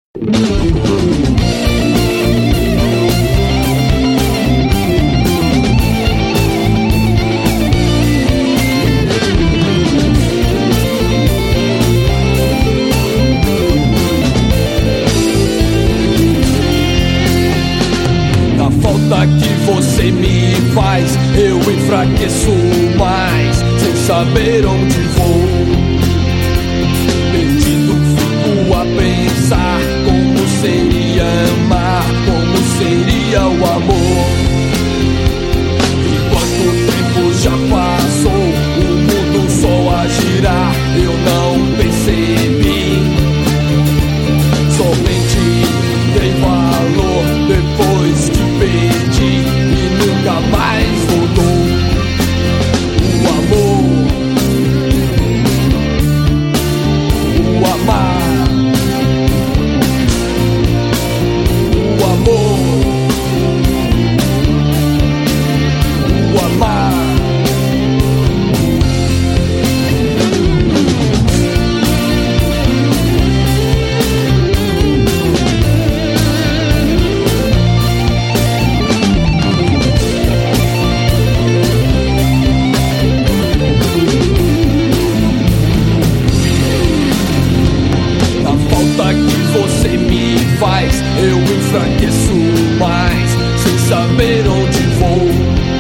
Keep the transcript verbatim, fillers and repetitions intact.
Na falta que você me faz, eu enfraqueço mais, sem saber onde vou. Perdido fico a pensar como seria amar, como seria o amor. E quanto tempo já passou, o mundo só a girar, eu não percebi. Somente dei valor depois que perdi e nunca mais voltou. O amor, o amar, o amor, o amar. Na falta que você me faz, eu enfraqueço mais, sem saber onde vou.